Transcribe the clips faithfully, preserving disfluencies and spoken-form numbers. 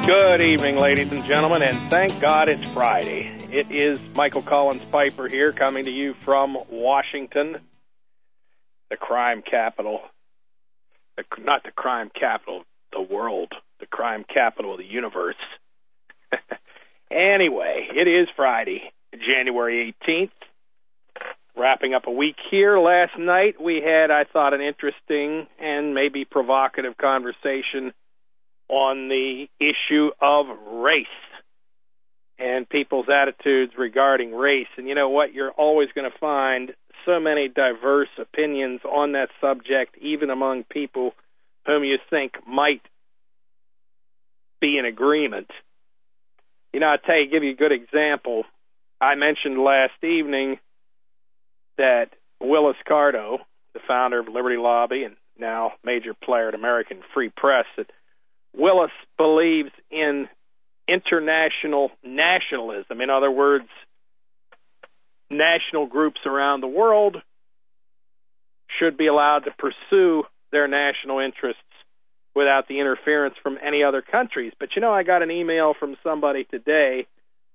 Good evening, ladies and gentlemen, and thank God it's Friday. It is Michael Collins Piper here, coming to you from Washington, the crime capital. The, not the crime capital of the world, the crime capital of the universe. Anyway, it is Friday, January eighteenth. Wrapping up a week here. Last night we had, I thought, an interesting and maybe provocative conversation on the issue of race and people's attitudes regarding race. And you know what? You're always going to find so many diverse opinions on that subject, even among people whom you think might be in agreement. You know, I'll tell you, give you a good example. I mentioned last evening that Willis Carto, the founder of Liberty Lobby and now major player at American Free Press, that Willis believes in international nationalism. In other words, national groups around the world should be allowed to pursue their national interests without the interference from any other countries. But, you know, I got an email from somebody today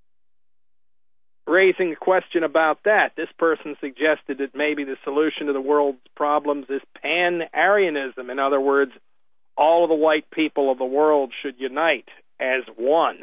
raising a question about that. This person suggested that maybe the solution to the world's problems is pan-Aryanism. In other words, all of the white people of the world should unite as one,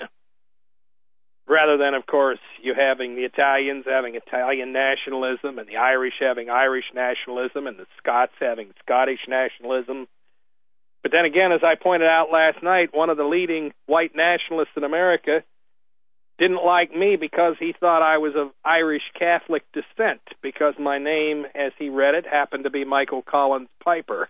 rather than, of course, you having the Italians having Italian nationalism and the Irish having Irish nationalism and the Scots having Scottish nationalism. But then again, as I pointed out last night, one of the leading white nationalists in America didn't like me because he thought I was of Irish Catholic descent, because my name, as he read it, happened to be Michael Collins Piper.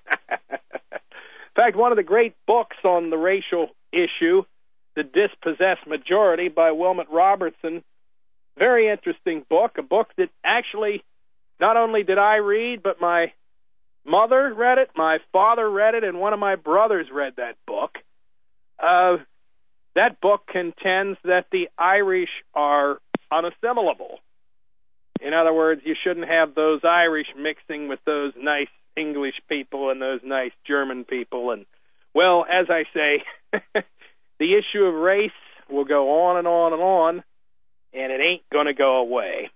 In fact, one of the great books on the racial issue, The Dispossessed Majority by Wilmot Robertson, very interesting book, a book that actually not only did I read, but my mother read it, my father read it, and one of my brothers read that book. Uh, that book contends that the Irish are unassimilable. In other words, you shouldn't have those Irish mixing with those nice English people and those nice German people. And, well, as I say, the issue of race will go on and on and on, and it ain't going to go away.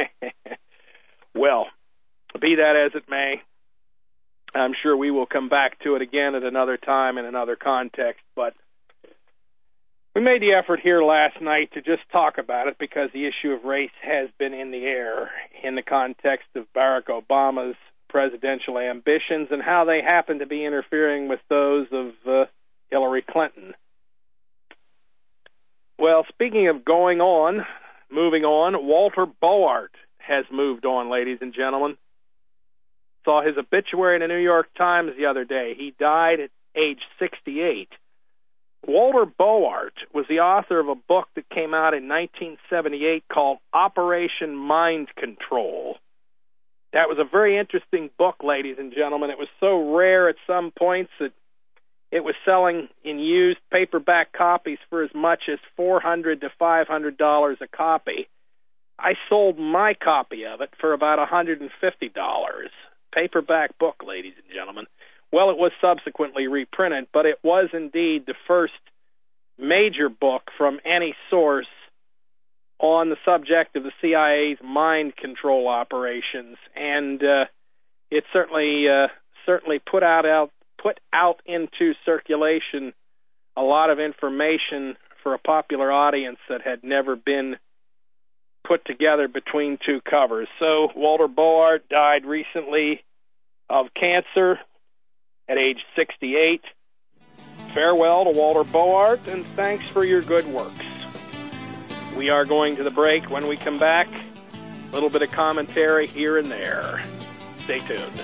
Well, be that as it may, I'm sure we will come back to it again at another time in another context, but we made the effort here last night to just talk about it because the issue of race has been in the air in the context of Barack Obama's presidential ambitions and how they happen to be interfering with those of uh, Hillary Clinton. Well, speaking of going on, moving on, Walter Boart has moved on, ladies and gentlemen. Saw his obituary in the New York Times the other day. He died at age sixty-eight. Walter Boart was the author of a book that came out in nineteen seventy-eight called Operation Mind Control. That was a very interesting book, ladies and gentlemen. It was so rare at some points that it was selling in used paperback copies for as much as four hundred to five hundred dollars a copy. I sold my copy of it for about one hundred fifty dollars. Paperback book, ladies and gentlemen. Well, it was subsequently reprinted, but it was indeed the first major book from any source on the subject of the C I A's mind control operations, and uh, it certainly uh, certainly put out, out put out into circulation a lot of information for a popular audience that had never been put together between two covers. So Walter Boart died recently of cancer at age sixty-eight. Farewell to Walter Boart, and thanks for your good works. We are going to the break. When we come back, a little bit of commentary here and there. Stay tuned.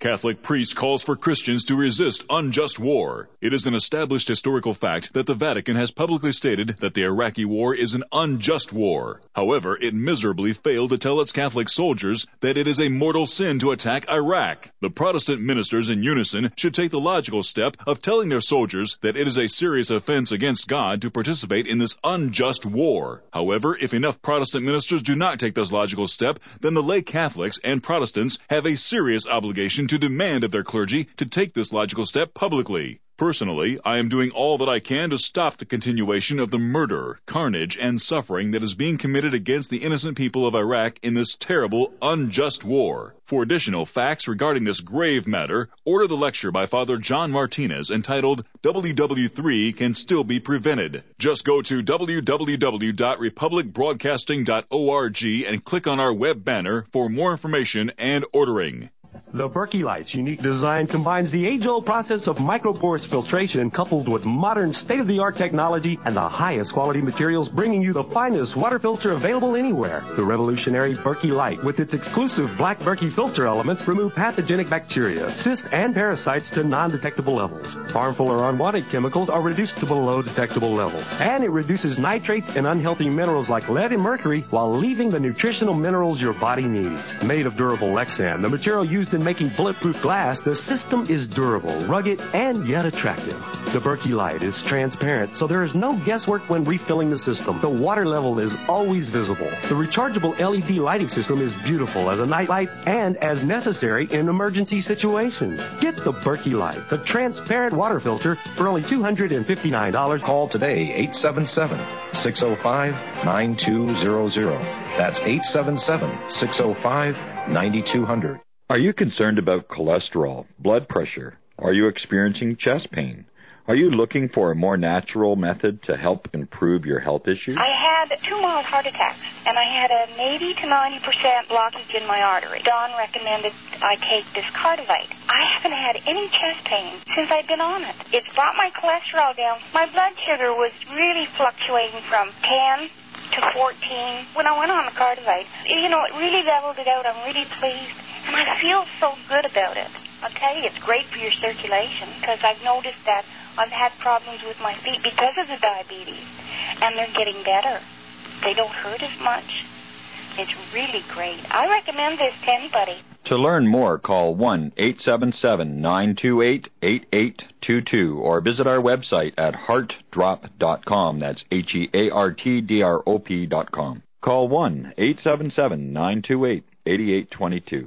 Catholic priest calls for Christians to resist unjust war. It is an established historical fact that the Vatican has publicly stated that the Iraqi war is an unjust war. However, it miserably failed to tell its Catholic soldiers that it is a mortal sin to attack Iraq. The Protestant ministers in unison should take the logical step of telling their soldiers that it is a serious offense against God to participate in this unjust war. However, if enough Protestant ministers do not take this logical step, then the lay Catholics and Protestants have a serious obligation to demand of their clergy to take this logical step publicly. Personally, I am doing all that I can to stop the continuation of the murder, carnage, and suffering that is being committed against the innocent people of Iraq in this terrible, unjust war. For additional facts regarding this grave matter, order the lecture by Father John Martinez entitled W W three Can Still Be Prevented. Just go to w w w dot republic broadcasting dot org and click on our web banner for more information and ordering. The Berkey Light's unique design combines the age-old process of microporous filtration coupled with modern state-of-the-art technology and the highest quality materials, bringing you the finest water filter available anywhere. The revolutionary Berkey Light, with its exclusive black Berkey filter elements, remove pathogenic bacteria, cysts, and parasites to non-detectable levels. Harmful or unwanted chemicals are reduced to below detectable levels. And it reduces nitrates and unhealthy minerals like lead and mercury while leaving the nutritional minerals your body needs. Made of durable Lexan, the material used in making bulletproof glass, the system is durable, rugged, and yet attractive. The Berkey Light is transparent, so there is no guesswork when refilling the system. The water level is always visible. The rechargeable L E D lighting system is beautiful as a night light and as necessary in emergency situations. Get the Berkey Light, the transparent water filter, for only two hundred fifty-nine dollars. Call today, eight seven seven, six oh five, nine two zero zero. That's eight seven seven, six oh five, nine two zero zero. Are you concerned about cholesterol, blood pressure? Are you experiencing chest pain? Are you looking for a more natural method to help improve your health issues? I had two mild heart attacks, and I had an eighty to ninety percent blockage in my artery. Don recommended I take this Cardivite. I haven't had any chest pain since I've been on it. It's brought my cholesterol down. My blood sugar was really fluctuating from ten to fourteen when I went on the Cardivite. You know, it really leveled it out. I'm really pleased. And I feel so good about it. I'll tell you, it's great for your circulation because I've noticed that I've had problems with my feet because of the diabetes, and they're getting better. They don't hurt as much. It's really great. I recommend this to anybody. To learn more, call one eight seven seven, nine two eight, eight eight two two or visit our website at heart drop dot com. That's H E A R T D R O P dot com. Call one eight seven seven, nine two eight, eight eight two two.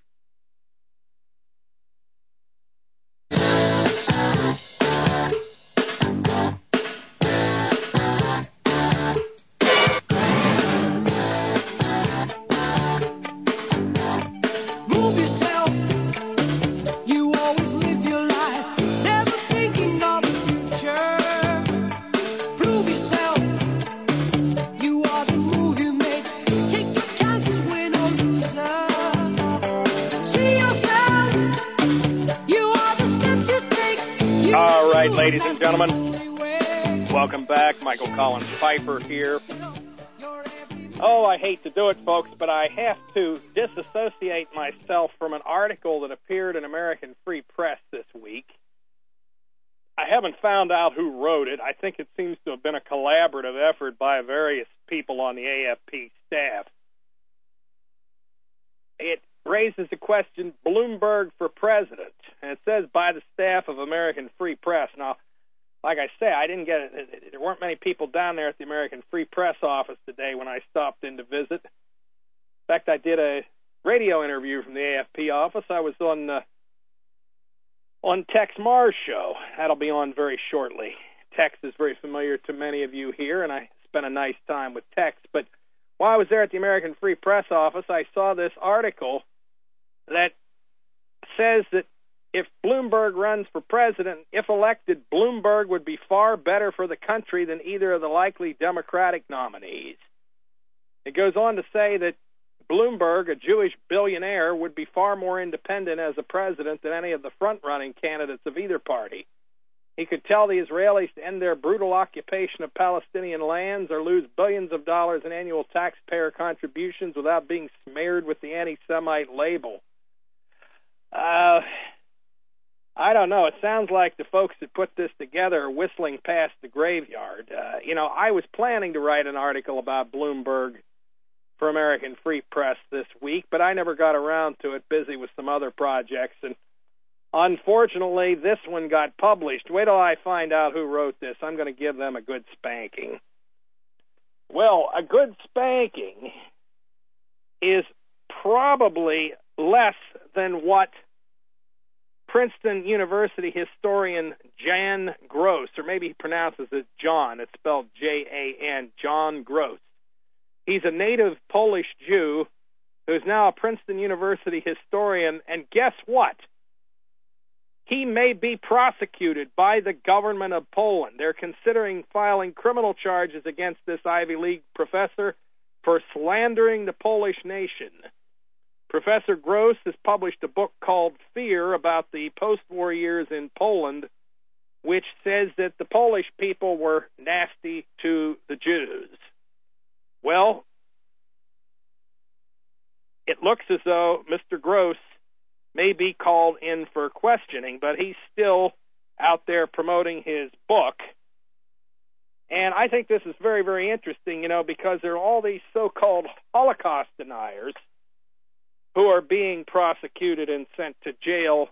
Ladies and gentlemen, welcome back. Michael Collins Piper here. Oh, I hate to do it, folks, but I have to disassociate myself from an article that appeared in American Free Press this week. I haven't found out who wrote it. I think it seems to have been a collaborative effort by various people on the A F P staff. It raises the question, Bloomberg for president. And it says by the staff of American Free Press. Now, like I say, I didn't get it. There weren't many people down there at the American Free Press office today when I stopped in to visit. In fact, I did a radio interview from the A F P office. I was on uh, on Tex Mars' show. That'll be on very shortly. Tex is very familiar to many of you here, and I spent a nice time with Tex. But while I was there at the American Free Press office, I saw this article that says that if Bloomberg runs for president, if elected, Bloomberg would be far better for the country than either of the likely Democratic nominees. It goes on to say that Bloomberg, a Jewish billionaire, would be far more independent as a president than any of the front-running candidates of either party. He could tell the Israelis to end their brutal occupation of Palestinian lands or lose billions of dollars in annual taxpayer contributions without being smeared with the anti-Semite label. Uh, I don't know. It sounds like the folks that put this together are whistling past the graveyard. Uh, you know, I was planning to write an article about Bloomberg for American Free Press this week, but I never got around to it, busy with some other projects, and unfortunately, this one got published. Wait till I find out who wrote this. I'm going to give them a good spanking. Well, a good spanking is probably less than what Princeton University historian Jan Gross, or maybe he pronounces it John, it's spelled J A N, John Gross. He's a native Polish Jew who's now a Princeton University historian, and guess what? He may be prosecuted by the government of Poland. They're considering filing criminal charges against this Ivy League professor for slandering the Polish nation. Professor Gross has published a book called Fear about the post-war years in Poland, which says that the Polish people were nasty to the Jews. Well, it looks as though Mister Gross may be called in for questioning, but he's still out there promoting his book. And I think this is very, very interesting, you know, because there are all these so-called Holocaust deniers who are being prosecuted and sent to jail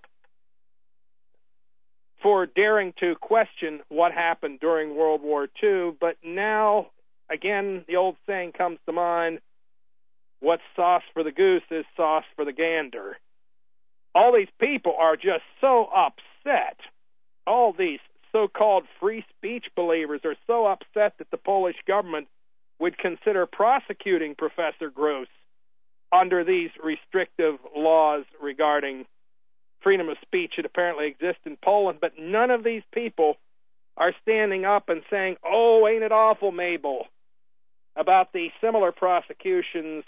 for daring to question what happened during World War Two. But now, again, the old saying comes to mind, what's sauce for the goose is sauce for the gander. All these people are just so upset. All these so-called free speech believers are so upset that the Polish government would consider prosecuting Professor Gross under these restrictive laws regarding freedom of speech that apparently exist in Poland. But none of these people are standing up and saying, oh, ain't it awful, Mabel, about the similar prosecutions.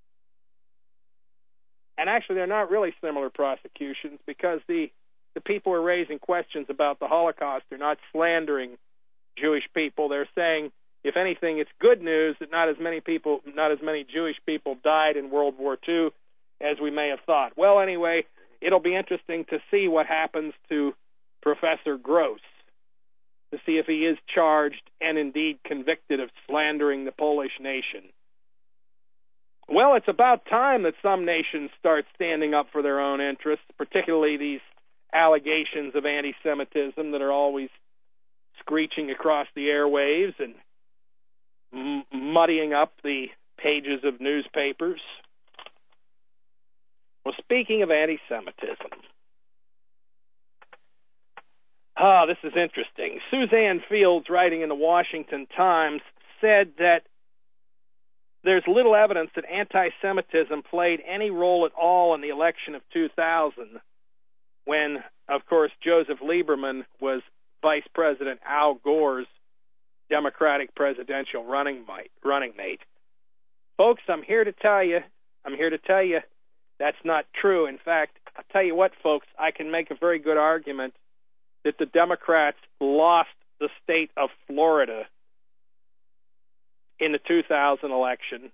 And actually, they're not really similar prosecutions, because the, the people who are raising questions about the Holocaust are not slandering Jewish people. They're saying, if anything, it's good news that not as many people, not as many Jewish people died in World War Two as we may have thought. Well, anyway, it'll be interesting to see what happens to Professor Gross, to see if he is charged and indeed convicted of slandering the Polish nation. Well, it's about time that some nations start standing up for their own interests, particularly these allegations of anti-Semitism that are always screeching across the airwaves and m- muddying up the pages of newspapers. Well, speaking of anti-Semitism, ah, this is interesting. Suzanne Fields, writing in the Washington Times, said that there's little evidence that anti-Semitism played any role at all in the election of two thousand, when, of course, Joseph Lieberman was Vice President Al Gore's Democratic presidential running mate. Running mate. Folks, I'm here to tell you, I'm here to tell you that's not true. In fact, I'll tell you what, folks, I can make a very good argument that the Democrats lost the state of Florida in the two thousand election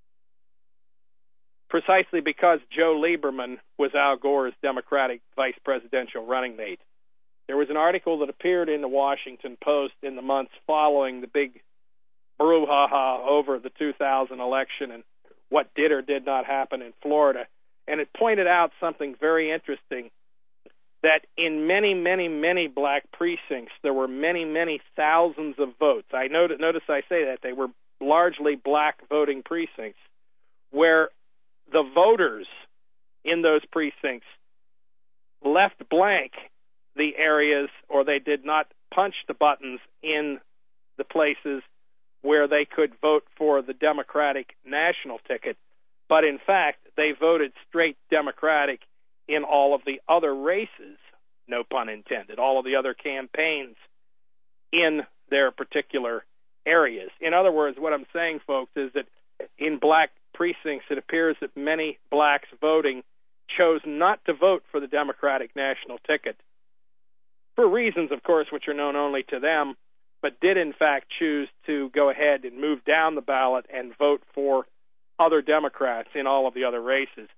precisely because Joe Lieberman was Al Gore's Democratic vice presidential running mate. There was an article that appeared in the Washington Post in the months following the big brouhaha over the two thousand election and what did or did not happen in Florida, and it pointed out something very interesting, that in many, many, many black precincts, there were many, many thousands of votes. I notice, notice I say that. They were largely black voting precincts, where the voters in those precincts left blank the areas, or they did not punch the buttons in the places where they could vote for the Democratic national ticket. But in fact, they voted straight Democratic in all of the other races, no pun intended, all of the other campaigns in their particular areas. In other words, what I'm saying, folks, is that in black precincts, it appears that many blacks voting chose not to vote for the Democratic national ticket for reasons, of course, which are known only to them, but did in fact choose to go ahead and move down the ballot and vote for other Democrats in all of the other races.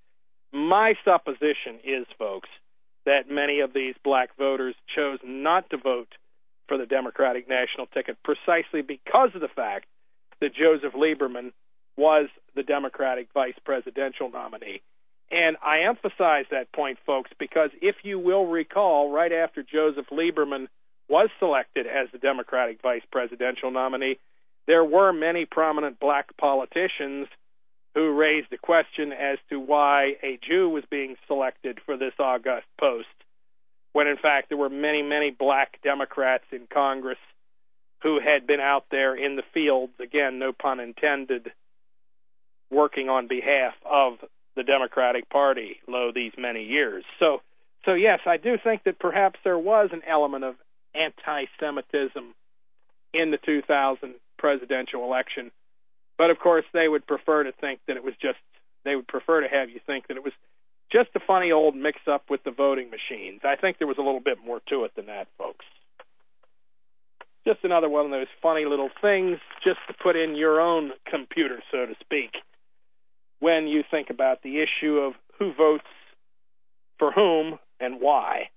my supposition is, folks, that many of these black voters chose not to vote for the Democratic national ticket precisely because of the fact that Joseph Lieberman was the Democratic vice presidential nominee. And I emphasize that point, folks, because if you will recall, right after Joseph Lieberman was selected as the Democratic vice presidential nominee, there were many prominent black politicians who raised the question as to why a Jew was being selected for this august post, when in fact there were many, many black Democrats in Congress who had been out there in the fields, again, no pun intended, working on behalf of the Democratic Party, lo, these many years. So, so yes, I do think that perhaps there was an element of anti-Semitism in the two thousand presidential election. But, of course, they would prefer to think that it was just, they would prefer to have you think that it was just a funny old mix-up with the voting machines. I think there was a little bit more to it than that, folks. Just another one of those funny little things just to put in your own computer, so to speak, when you think about the issue of who votes for whom and why.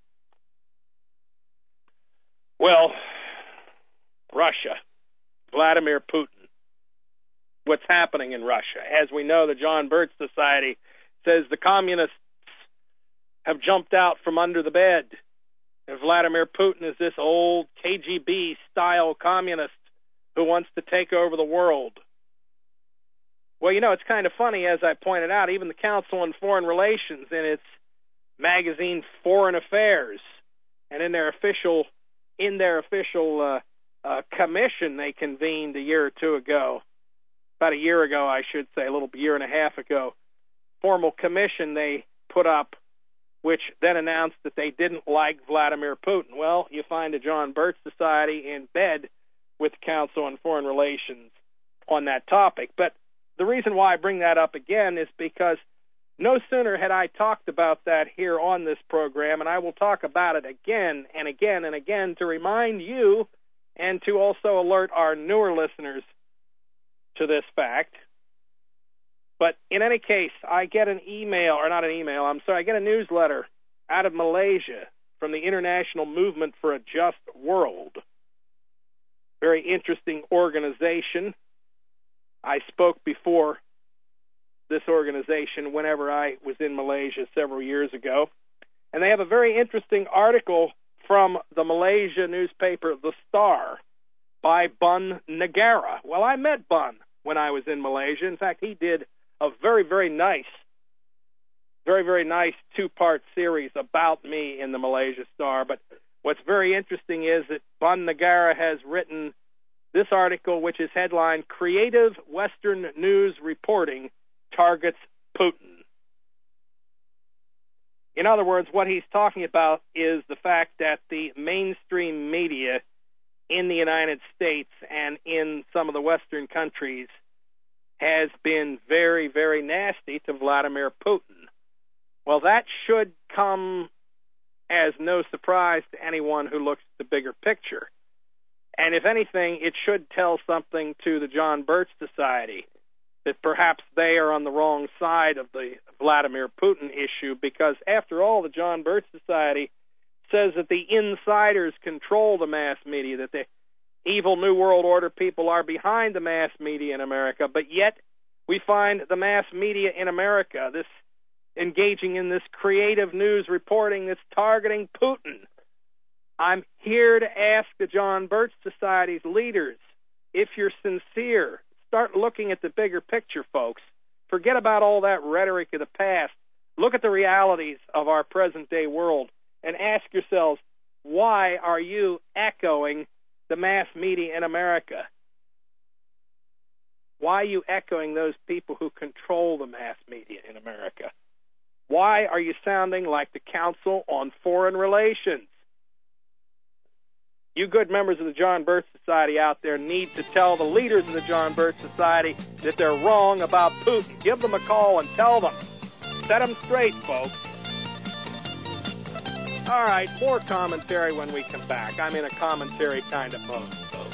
Well, Russia, Vladimir Putin. What's happening in Russia? As we know, the John Birch Society says the communists have jumped out from under the bed. And Vladimir Putin is this old K G B-style communist who wants to take over the world. Well, you know, it's kind of funny, as I pointed out, even the Council on Foreign Relations in its magazine Foreign Affairs and in their official in their official uh, uh, commission they convened a year or two ago, about a year ago, I should say, a little year and a half ago, formal commission they put up, which then announced that they didn't like Vladimir Putin. Well, you find the John Birch Society in bed with the Council on Foreign Relations on that topic. But the reason why I bring that up again is because no sooner had I talked about that here on this program, and I will talk about it again and again and again to remind you and to also alert our newer listeners to this fact. But in any case, I get an email, or not an email, I'm sorry, I get a newsletter out of Malaysia from the International Movement for a Just World. Very interesting organization. I spoke before this organization whenever I was in Malaysia several years ago. And they have a very interesting article from the Malaysia newspaper, The Star, by Bun Negara. Well, I met Bun when I was in Malaysia. In fact, he did a very, very nice, very, very nice two-part series about me in the Malaysia Star. But what's very interesting is that Bun Negara has written this article, which is headlined, Creative Western News Reporting Targets Putin. In other words, what he's talking about is the fact that the mainstream media in the United States and in some of the Western countries has been very, very nasty to Vladimir Putin. Well, that should come as no surprise to anyone who looks at the bigger picture. And if anything, it should tell something to the John Birch Society that perhaps they are on the wrong side of the Vladimir Putin issue, because after all, the John Birch Society says that the insiders control the mass media, that the evil New World Order people are behind the mass media in America, but yet we find the mass media in America, this engaging in this creative news reporting that's targeting Putin. I'm here to ask the John Birch Society's leaders, if you're sincere, start looking at the bigger picture, folks. Forget about all that rhetoric of the past. Look at the realities of our present-day world and ask yourselves, why are you echoing the mass media in America? Why are you echoing those people who control the mass media in America? Why are you sounding like the Council on Foreign Relations? You good members of the John Birch Society out there need to tell the leaders of the John Birch Society that they're wrong about Putin. Give them a call and tell them. Set them straight, folks. All right, more commentary when we come back. I'm in a commentary kind of mode, folks.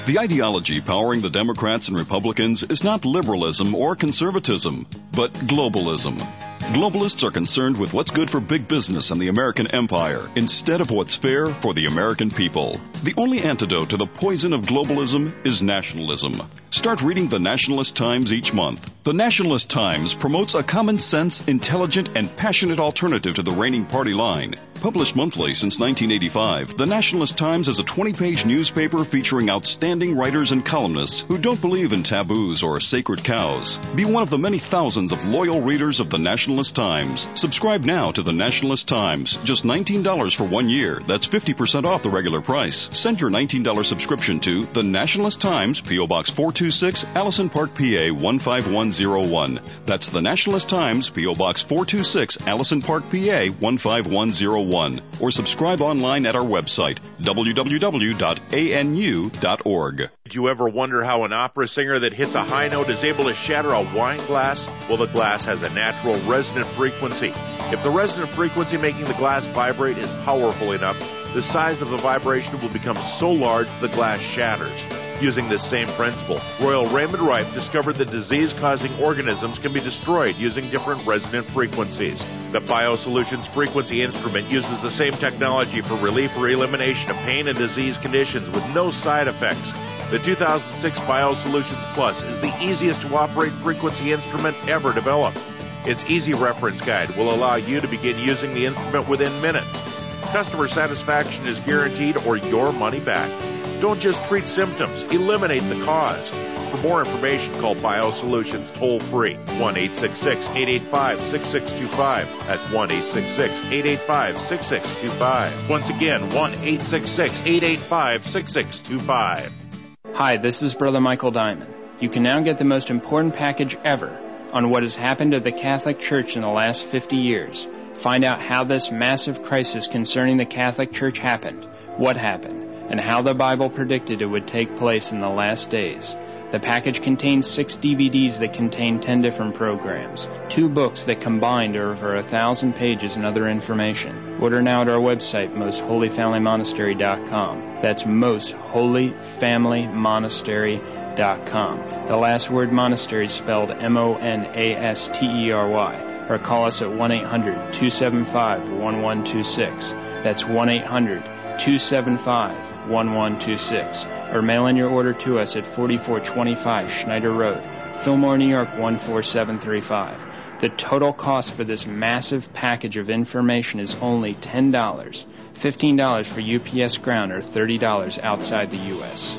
The ideology powering the Democrats and Republicans is not liberalism or conservatism, but globalism. Globalists are concerned with what's good for big business and the American empire instead of what's fair for the American people. The only antidote to the poison of globalism is nationalism. Start reading the Nationalist Times each month. The Nationalist Times promotes a common sense, intelligent, and passionate alternative to the reigning party line. Published monthly since nineteen eighty-five, the Nationalist Times is a twenty-page newspaper featuring outstanding writers and columnists who don't believe in taboos or sacred cows. Be one of the many thousands of loyal readers of the Nationalist Times. Subscribe now to the Nationalist Times. Just nineteen dollars for one year. That's fifty percent off the regular price. Send your nineteen dollars subscription to the Nationalist Times, P O. Box four two six, Allison Park, P A one five one zero one. That's the Nationalist Times, P O. Box four two six, Allison Park, P A one five one zero one. Or subscribe online at our website, w w w dot a n u dot org. Did you ever wonder how an opera singer that hits a high note is able to shatter a wine glass? Well, the glass has a natural resonant frequency. If the resonant frequency making the glass vibrate is powerful enough, the size of the vibration will become so large the glass shatters. Using this same principle, Royal Raymond Rife discovered that disease-causing organisms can be destroyed using different resonant frequencies. The BioSolutions frequency instrument uses the same technology for relief or elimination of pain and disease conditions with no side effects. The two thousand six BioSolutions Plus is the easiest to operate frequency instrument ever developed. Its easy reference guide will allow you to begin using the instrument within minutes. Customer satisfaction is guaranteed or your money back. Don't just treat symptoms, eliminate the cause. For more information, call BioSolutions toll-free, one eight six six, eight eight five, six six two five. That's one eight six six, eight eight five, six six two five. Once again, one eight six six, eight eight five, six six two five. Hi, this is Brother Michael Diamond. You can now get the most important package ever on what has happened to the Catholic Church in the last fifty years. Find out how this massive crisis concerning the Catholic Church happened, what happened, and how the Bible predicted it would take place in the last days. The package contains six D V Ds that contain ten different programs, two books that combined are over a thousand pages and other information. Order now at our website, most holy family monastery dot com. That's most holy family monastery dot com. The last word monastery is spelled M O N A S T E R Y. Or call us at one eight hundred, two seven five, one one two six. That's one eight hundred, two seven five, one one two six. Or mail in your order to us at forty-four twenty-five Schneider Road, Fillmore, New York one four seven three five. The total cost for this massive package of information is only ten dollars, fifteen dollars for U P S ground, or thirty dollars outside the U S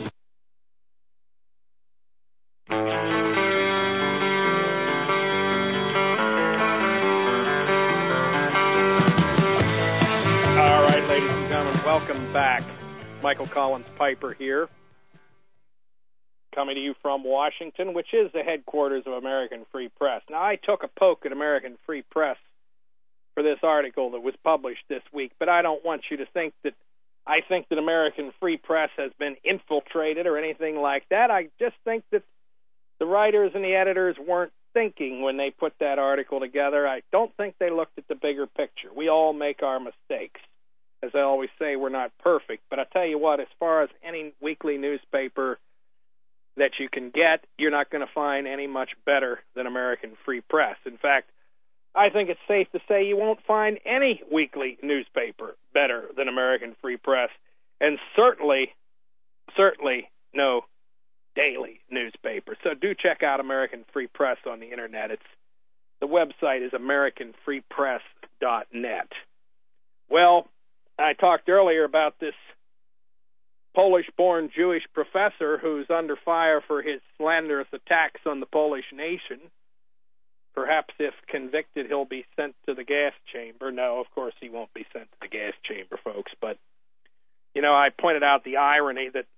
All right, ladies and gentlemen, welcome back. Michael Collins Piper here, coming to you from Washington, which is the headquarters of American Free Press. Now, I took a poke at American Free Press for this article that was published this week, but I don't want you to think that I think that American Free Press has been infiltrated or anything like that. I just think that the writers and the editors weren't thinking when they put that article together. I don't think they looked at the bigger picture. We all make our mistakes. As I always say, we're not perfect. But I tell you what, as far as any weekly newspaper that you can get, you're not going to find any much better than American Free Press. In fact, I think it's safe to say you won't find any weekly newspaper better than American Free Press, and certainly, certainly no daily newspaper. So do check out American Free Press on the Internet. It's the website is american free press dot net. Well, I talked earlier about this Polish-born Jewish professor who's under fire for his slanderous attacks on the Polish nation. Perhaps if convicted, he'll be sent to the gas chamber. No, of course he won't be sent to the gas chamber, folks. But, you know, I pointed out the irony that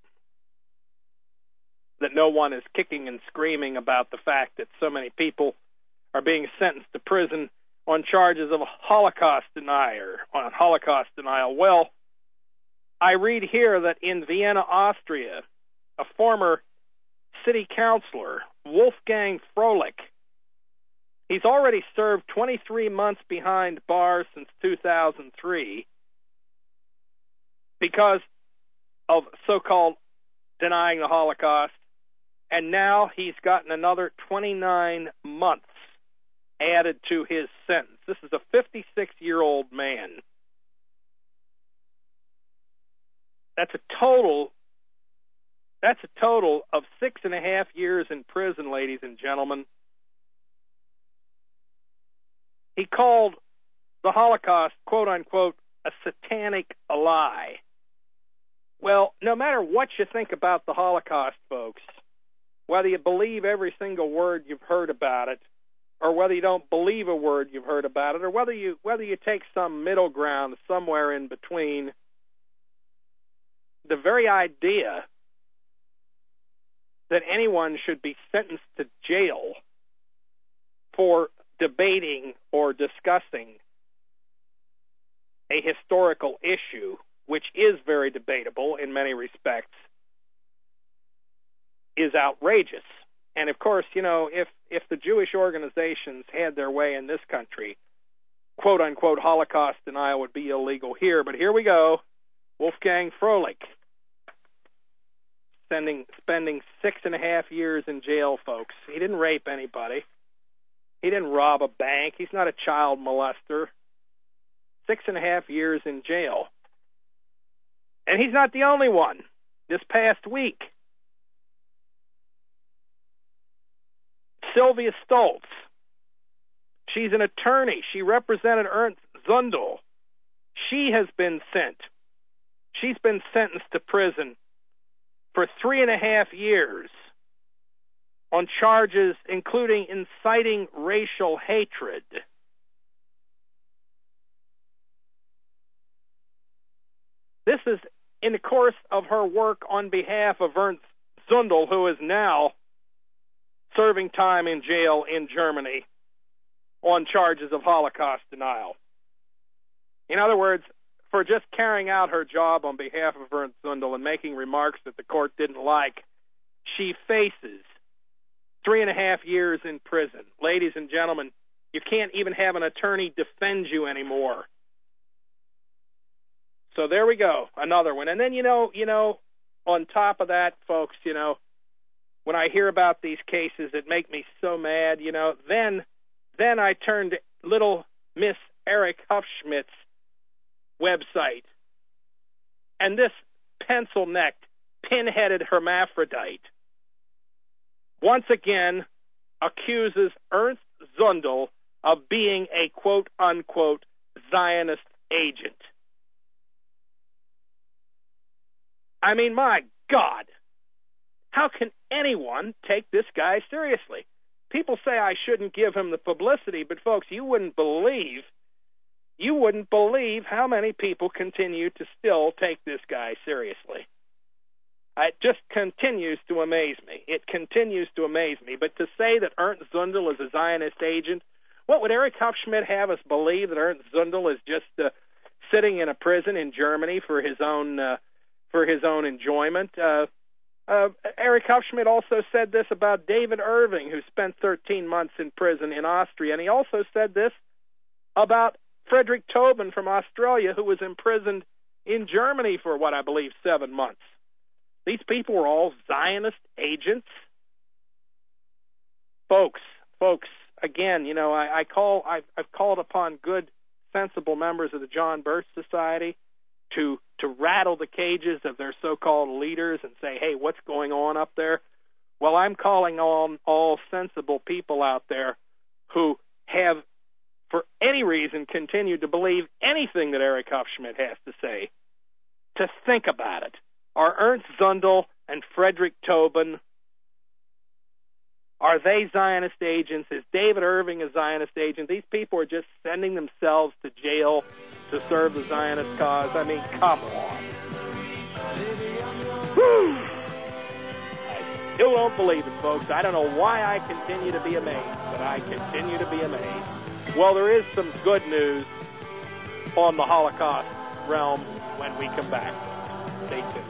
that no one is kicking and screaming about the fact that so many people are being sentenced to prison on charges of Holocaust denier, on Holocaust denial. Well, I read here that in Vienna, Austria, a former city councilor, Wolfgang Froelich, he's already served twenty-three months behind bars since two thousand three because of so-called denying the Holocaust, and now he's gotten another twenty-nine months added to his sentence. This is a fifty-six-year-old man. That's a total, that's a total of six and a half years in prison, ladies and gentlemen. He called the Holocaust, quote-unquote, a satanic lie. Well, no matter what you think about the Holocaust, folks, whether you believe every single word you've heard about it, or whether you don't believe a word you've heard about it, or whether you whether you take some middle ground somewhere in between, the very idea that anyone should be sentenced to jail for debating or discussing a historical issue, which is very debatable in many respects, is outrageous. And, of course, you know, if, if the Jewish organizations had their way in this country, quote-unquote Holocaust denial would be illegal here. But here we go. Wolfgang Froelich spending, spending six and a half years in jail, folks. He didn't rape anybody. He didn't rob a bank. He's not a child molester. Six and a half years in jail. And he's not the only one. This past week, Sylvia Stoltz, she's an attorney. She represented Ernst Zundel. She has been sent. She's been sentenced to prison for three and a half years on charges including inciting racial hatred. This is in the course of her work on behalf of Ernst Zundel, who is now serving time in jail in Germany on charges of Holocaust denial. In other words, for just carrying out her job on behalf of Ernst Zundel and making remarks that the court didn't like, she faces three and a half years in prison. Ladies and gentlemen, you can't even have an attorney defend you anymore. So there we go, another one. And then, you know, you know, on top of that, folks, you know, when I hear about these cases that make me so mad, you know, then then I turn to little Miss Eric Hufschmidt's website. And this pencil-necked, pin-headed hermaphrodite once again accuses Ernst Zundel of being a quote-unquote Zionist agent. I mean, my God, how can anyone take this guy seriously? People say I shouldn't give him the publicity, but folks, you wouldn't believe, you wouldn't believe how many people continue to still take this guy seriously. It just continues to amaze me. It continues to amaze me. But to say that Ernst Zundel is a Zionist agent, what would Eric Hufschmidt have us believe, that Ernst Zundel is just uh, sitting in a prison in Germany for his own uh, for his own enjoyment? Uh, uh, Eric Hufschmidt also said this about David Irving, who spent thirteen months in prison in Austria, and he also said this about Frederick Tobin from Australia, who was imprisoned in Germany for what I believe seven months. These people were all Zionist agents. Folks, folks, again, you know, I, I call, I've, I've called upon good, sensible members of the John Birch Society to to rattle the cages of their so-called leaders and say, hey, what's going on up there? Well, I'm calling on all sensible people out there who have, for any reason, continued to believe anything that Eric Hufschmidt has to say, to think about it. Are Ernst Zundel and Frederick Tobin, are they Zionist agents? Is David Irving a Zionist agent? These people are just sending themselves to jail to serve the Zionist cause. I mean, come on. Whew. I still don't believe it, folks. I don't know why I continue to be amazed, but I continue to be amazed. Well, there is some good news on the Holocaust realm when we come back. Stay tuned.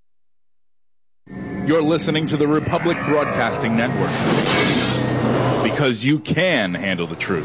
You're listening to the Republic Broadcasting Network, the because you can handle the truth.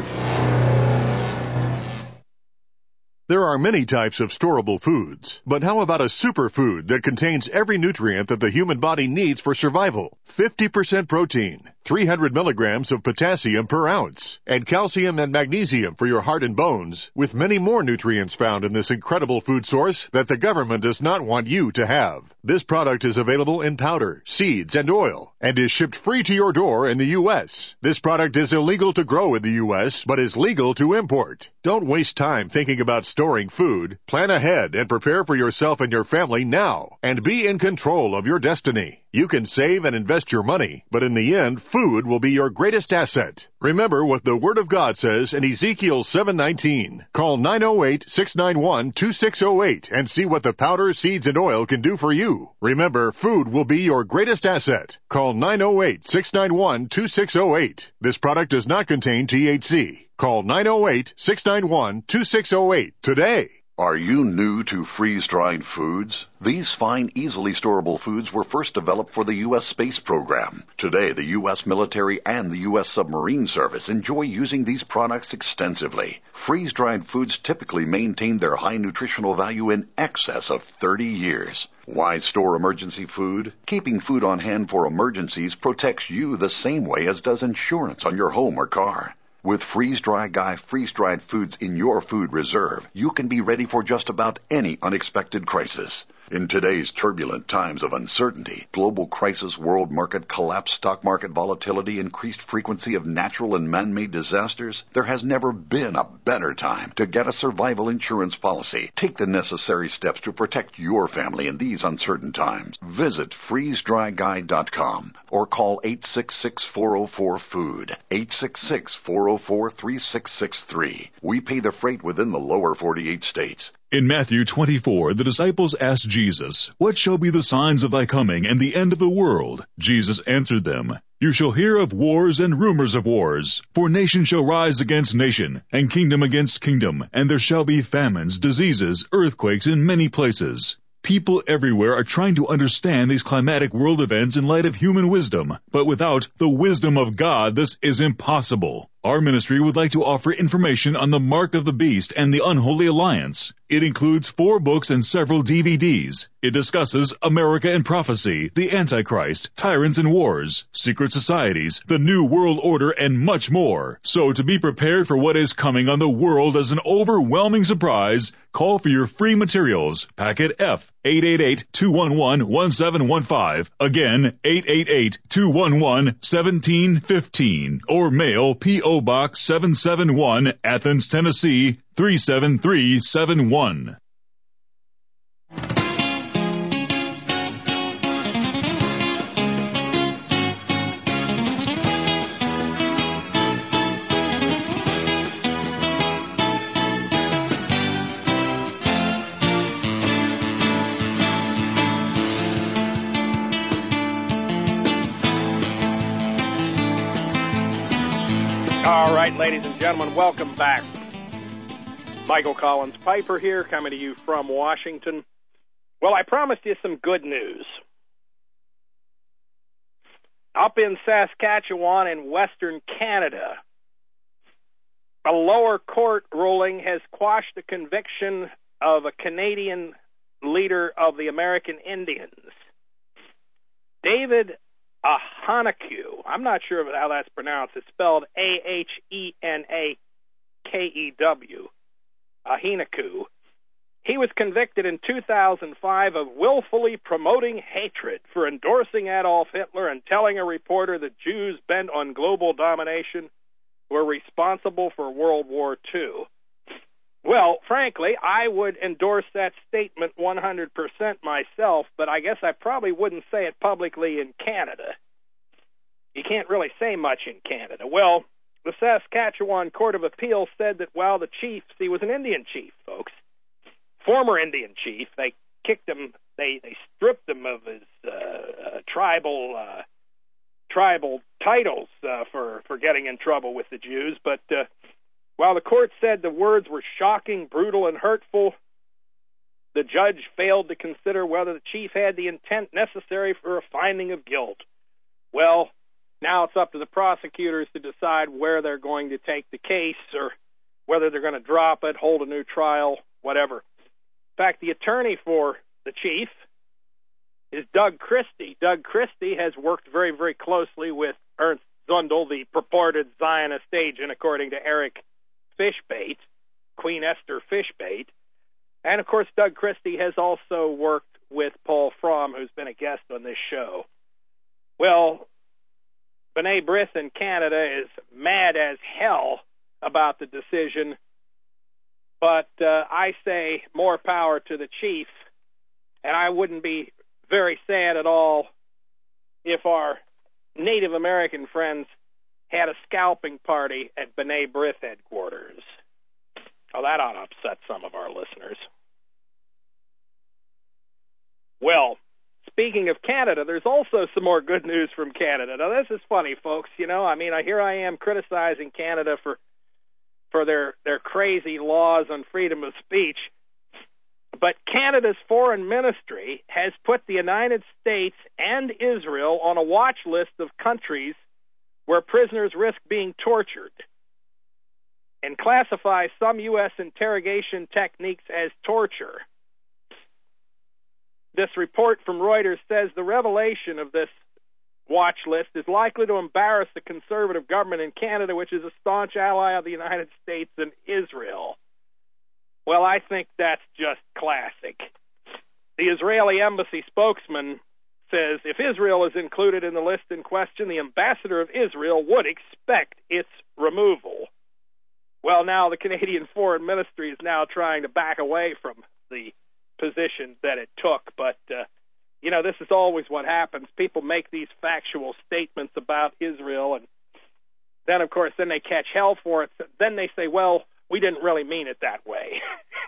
There are many types of storable foods, but how about a superfood that contains every nutrient that the human body needs for survival? fifty percent protein, three hundred milligrams of potassium per ounce, and calcium and magnesium for your heart and bones, with many more nutrients found in this incredible food source that the government does not want you to have. This product is available in powder, seeds, and oil, and is shipped free to your door in the U S. This product is illegal to grow in the U S, but is legal to import. Don't waste time thinking about storing food. Plan ahead and prepare for yourself and your family now, and be in control of your destiny. You can save and invest your money, but in the end, food will be your greatest asset. Remember what the Word of God says in Ezekiel seven nineteen. Call nine oh eight, six nine one, two six oh eight and see what the powder, seeds, and oil can do for you. Remember, food will be your greatest asset. Call nine oh eight, six nine one, two six oh eight. This product does not contain T H C. Call nine oh eight, six nine one, two six oh eight today. Are you new to freeze-dried foods? These fine, easily storable foods were first developed for the U S space program. Today, the U S military and the U S submarine service enjoy using these products extensively. Freeze-dried foods typically maintain their high nutritional value in excess of thirty years. Why store emergency food? Keeping food on hand for emergencies protects you the same way as does insurance on your home or car. With Freeze Dry Guy freeze-dried foods in your food reserve, you can be ready for just about any unexpected crisis. In today's turbulent times of uncertainty, global crisis, world market collapse, stock market volatility, increased frequency of natural and man-made disasters, there has never been a better time to get a survival insurance policy. Take the necessary steps to protect your family in these uncertain times. Visit freeze dry guy dot com or call eight six six, four oh four, food, eight six six, four oh four, three six six three. We pay the freight within the lower forty-eight states. In Matthew twenty-four, the disciples asked Jesus, "What shall be the signs of thy coming and the end of the world?" Jesus answered them, "You shall hear of wars and rumors of wars. For nation shall rise against nation, and kingdom against kingdom, and there shall be famines, diseases, earthquakes in many places." People everywhere are trying to understand these climatic world events in light of human wisdom, but without the wisdom of God, this is impossible. Our ministry would like to offer information on the Mark of the Beast and the Unholy Alliance. It includes four books and several D V Ds. It discusses America and Prophecy, the Antichrist, Tyrants and Wars, Secret Societies, the New World Order, and much more. So to be prepared for what is coming on the world as an overwhelming surprise, call for your free materials. Packet F, eight eight eight, two one one, one seven one five. Again, eight eight eight, two one one, one seven one five. Or mail P O Box seven seven one, Athens, Tennessee, three seven three seven one. All right, ladies and gentlemen, welcome back. Michael Collins Piper here, coming to you from Washington. Well, I promised you some good news. Up in Saskatchewan in Western Canada, a lower court ruling has quashed the conviction of a Canadian leader of the American Indians, David Ahanakew. I'm not sure how that's pronounced. It's spelled A H E N A K E W. Ahanakew. He was convicted in two thousand five of willfully promoting hatred for endorsing Adolf Hitler and telling a reporter that Jews bent on global domination were responsible for World War Two. Well, frankly, I would endorse that statement one hundred percent myself, but I guess I probably wouldn't say it publicly in Canada. You can't really say much in Canada. Well, the Saskatchewan Court of Appeal said that while the chief, he was an Indian chief, folks, former Indian chief, they kicked him, they, they stripped him of his uh, uh, tribal uh, tribal titles uh, for, for getting in trouble with the Jews, but uh, while the court said the words were shocking, brutal, and hurtful, the judge failed to consider whether the chief had the intent necessary for a finding of guilt. Well, Now it's up to the prosecutors to decide where they're going to take the case or whether they're going to drop it, hold a new trial, whatever. In fact, the attorney for the chief is Doug Christie. Doug Christie has worked very, very closely with Ernst Zundel, the purported Zionist agent, according to Eric Fishbait, Queen Esther Fishbait. And, of course, Doug Christie has also worked with Paul Fromm, who's been a guest on this show. Well, B'nai B'rith in Canada is mad as hell about the decision, but uh, I say more power to the chief, and I wouldn't be very sad at all if our Native American friends had a scalping party at B'nai B'rith headquarters. Oh, that ought to upset some of our listeners. Well, speaking of Canada, there's also some more good news from Canada. Now, this is funny, folks. You know, I mean, here I am criticizing Canada for for their, their crazy laws on freedom of speech. But Canada's foreign ministry has put the United States and Israel on a watch list of countries where prisoners risk being tortured and classifies some U S interrogation techniques as torture. This report from Reuters says the revelation of this watch list is likely to embarrass the conservative government in Canada, which is a staunch ally of the United States and Israel. Well, I think that's just classic. The Israeli embassy spokesman says if Israel is included in the list in question, the ambassador of Israel would expect its removal. Well, now the Canadian Foreign Ministry is now trying to back away from the position that it took, but, uh, you know, this is always what happens. People make these factual statements about Israel, and then, of course, then they catch hell for it. Then they say, well, we didn't really mean it that way.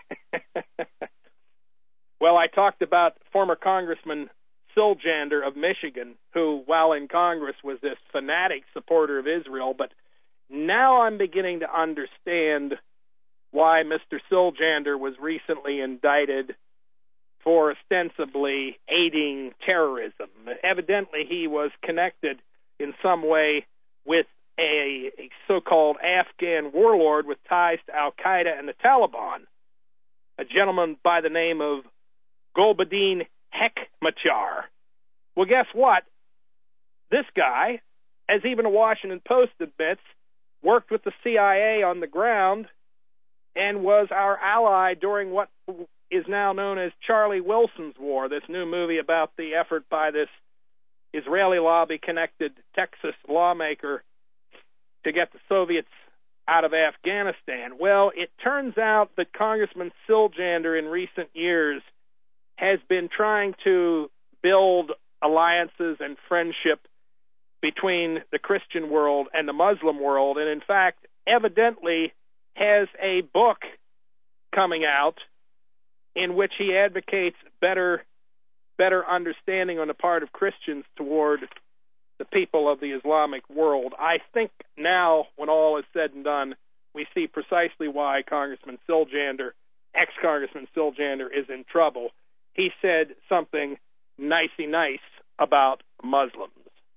Well, I talked about former Congressman Siljander of Michigan, who, while in Congress, was this fanatic supporter of Israel, but now I'm beginning to understand why Mister Siljander was recently indicted for ostensibly aiding terrorism. Evidently, he was connected in some way with a, a so-called Afghan warlord with ties to Al-Qaeda and the Taliban, a gentleman by the name of Gulbuddin Hekmatyar. Well, guess what? This guy, as even the Washington Post admits, worked with the C I A on the ground and was our ally during what is now known as Charlie Wilson's War, this new movie about the effort by this Israeli lobby-connected Texas lawmaker to get the Soviets out of Afghanistan. Well, it turns out that Congressman Siljander in recent years has been trying to build alliances and friendship between the Christian world and the Muslim world, and in fact, evidently has a book coming out in which he advocates better better understanding on the part of Christians toward the people of the Islamic world. I think now, when all is said and done, we see precisely why Congressman Siljander, ex-Congressman Siljander, is in trouble. He said something nicey nice about Muslims.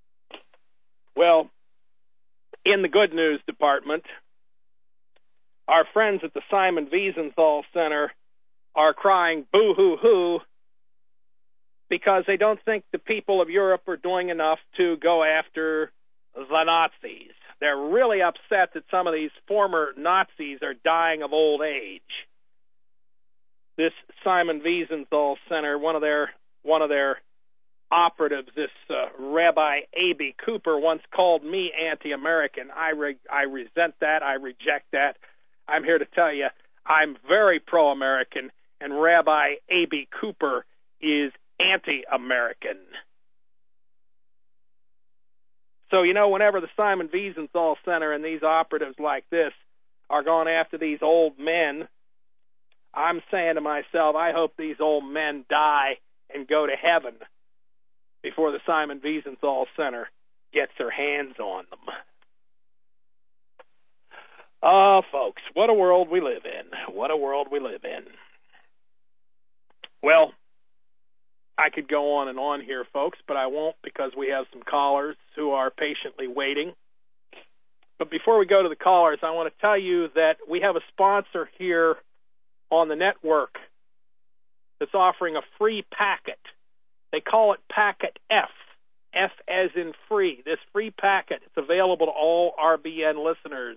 Well, in the good news department, our friends at the Simon Wiesenthal Center are crying boo-hoo-hoo because they don't think the people of Europe are doing enough to go after the Nazis. They're really upset that some of these former Nazis are dying of old age. This Simon Wiesenthal Center, one of their one of their operatives, this uh, Rabbi Aby Cooper, once called me anti-American. I re- I resent that. I reject that. I'm here to tell you I'm very pro-American, and Rabbi Aby Cooper is anti-American. So, you know, whenever the Simon Wiesenthal Center and these operatives like this are going after these old men, I'm saying to myself, I hope these old men die and go to heaven before the Simon Wiesenthal Center gets their hands on them. Oh, folks, what a world we live in. What a world we live in. Well, I could go on and on here, folks, but I won't because we have some callers who are patiently waiting. But before we go to the callers, I want to tell you that we have a sponsor here on the network that's offering a free packet. They call it Packet F, F as in free. This free packet is available to all R B N listeners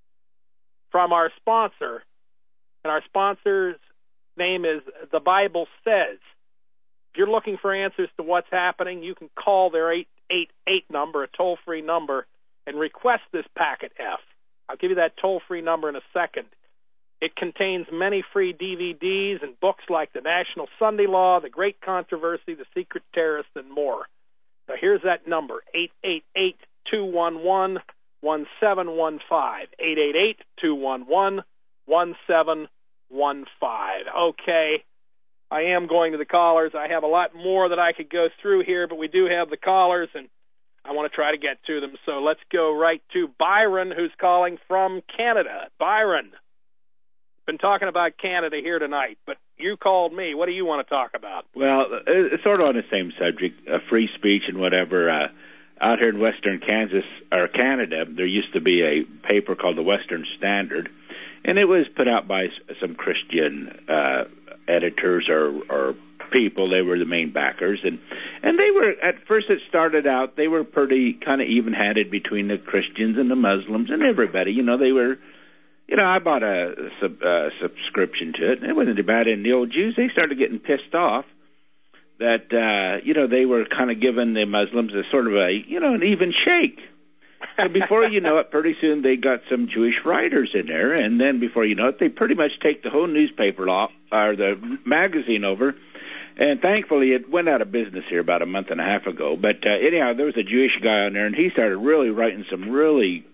from our sponsor. And our sponsor's name is The Bible Says. If you're looking for answers to what's happening, you can call their eight eight eight number, a toll-free number, and request this Packet F. I'll give you that toll-free number in a second. It contains many free D V Ds and books like The National Sunday Law, The Great Controversy, The Secret Terrorist, and more. So here's that number, eight eight eight, two one one, one seven one five, eight eight eight, two one one, one seven one five. Okay, I am going to the callers. I have a lot more that I could go through here, but we do have the callers, and I want to try to get to them. So let's go right to Byron, who's calling from Canada. Byron, been talking about Canada here tonight, but you called me. What do you want to talk about? Well, it's sort of on the same subject, uh, free speech and whatever. Uh, out here in western Kansas, or Canada, there used to be a paper called the Western Standard, and it was put out by some Christian uh, editors or, or people. They were the main backers, and and they were, at first it started out, they were pretty kind of even-handed between the Christians and the Muslims and everybody. You know, they were, you know, I bought a sub, uh, subscription to it, and it wasn't bad. And the old Jews, they started getting pissed off that, uh, you know, they were kind of giving the Muslims a sort of a, you know, an even shake. So before you know it, pretty soon they got some Jewish writers in there, and then before you know it, they pretty much take the whole newspaper off, or the magazine over. And thankfully, it went out of business here about a month and a half ago. But uh, anyhow, there was a Jewish guy on there, and he started really writing some really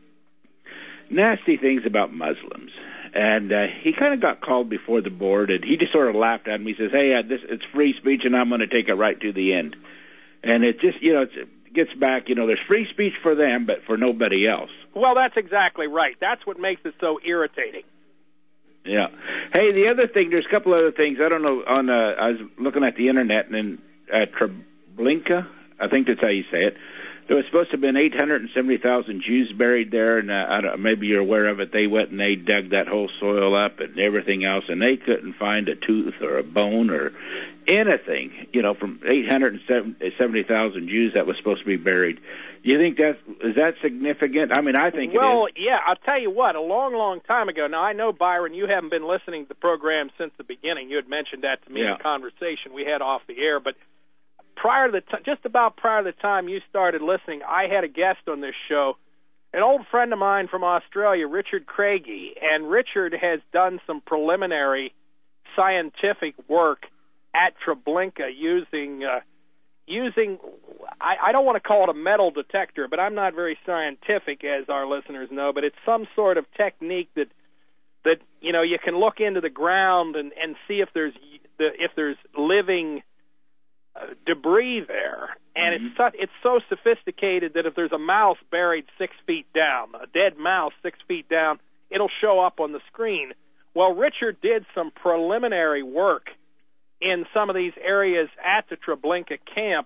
nasty things about Muslims. And uh, he kind of got called before the board, and he just sort of laughed at him. He says, hey, uh, this it's free speech, and I'm going to take it right to the end. And it just, you know, it's, it gets back, you know, there's free speech for them, but for nobody else. Well, that's exactly right. That's what makes it so irritating. Yeah. Hey, the other thing, there's a couple other things. I don't know, on uh, I was looking at the Internet, and in uh, Treblinka, I think that's how you say it, there was supposed to have been eight hundred seventy thousand Jews buried there, and uh, I don't, maybe you're aware of it. They went and they dug that whole soil up and everything else, and they couldn't find a tooth or a bone or anything, you know, from eight hundred seventy thousand Jews that was supposed to be buried. Do you think that is that significant? I mean, I think well, it is. Well, yeah, I'll tell you what, a long, long time ago, now I know, Byron, you haven't been listening to the program since the beginning. You had mentioned that to me yeah. in a conversation we had off the air, but prior to the t- just about prior to the time you started listening, I had a guest on this show, an old friend of mine from Australia, Richard Craigie, and Richard has done some preliminary scientific work at Treblinka using uh, using I, I don't want to call it a metal detector, but I'm not very scientific, as our listeners know, but it's some sort of technique that that you know you can look into the ground and, and see if there's if there's living Uh, debris there, and mm-hmm. it's so, it's so sophisticated that if there's a mouse buried six feet down, a dead mouse six feet down, it'll show up on the screen. Well, Richard did some preliminary work in some of these areas at the Treblinka camp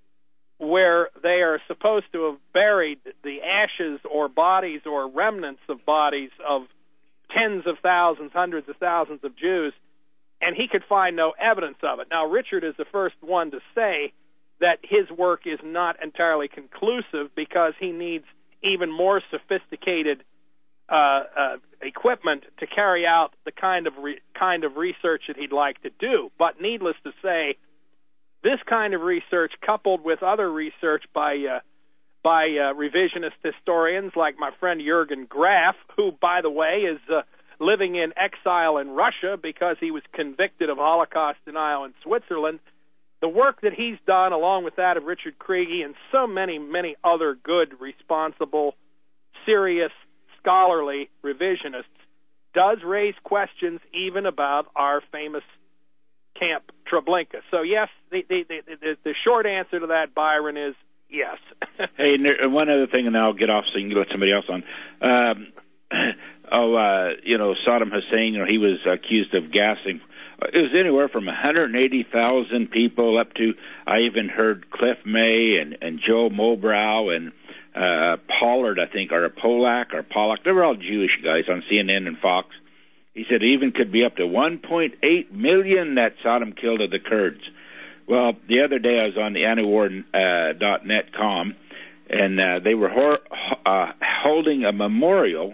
where they are supposed to have buried the ashes or bodies or remnants of bodies of tens of thousands, hundreds of thousands of Jews, and he could find no evidence of it. Now, Richard is the first one to say that his work is not entirely conclusive because he needs even more sophisticated uh, uh, equipment to carry out the kind of re- kind of research that he'd like to do. But needless to say, this kind of research, coupled with other research by uh, by uh, revisionist historians like my friend Jürgen Graf, who, by the way, is uh, living in exile in Russia because he was convicted of Holocaust denial in Switzerland. The work that he's done, along with that of Richard Craigie and so many, many other good, responsible, serious, scholarly revisionists, does raise questions even about our famous Camp Treblinka. So, yes, the, the, the, the short answer to that, Byron, is yes. Hey, and one other thing, and then I'll get off so you can let somebody else on. Um, Oh, uh, you know, Saddam Hussein, you know, he was accused of gassing it was anywhere from one hundred eighty thousand people up to, I even heard Cliff May and, and Joe Mobrow and uh, Pollard, I think, or Polak or Pollock. They were all Jewish guys on C N N and Fox. He said it even could be up to one point eight million that Saddam killed of the Kurds. Well, the other day I was on the antiwar dot net com, and uh, they were hor- uh, holding a memorial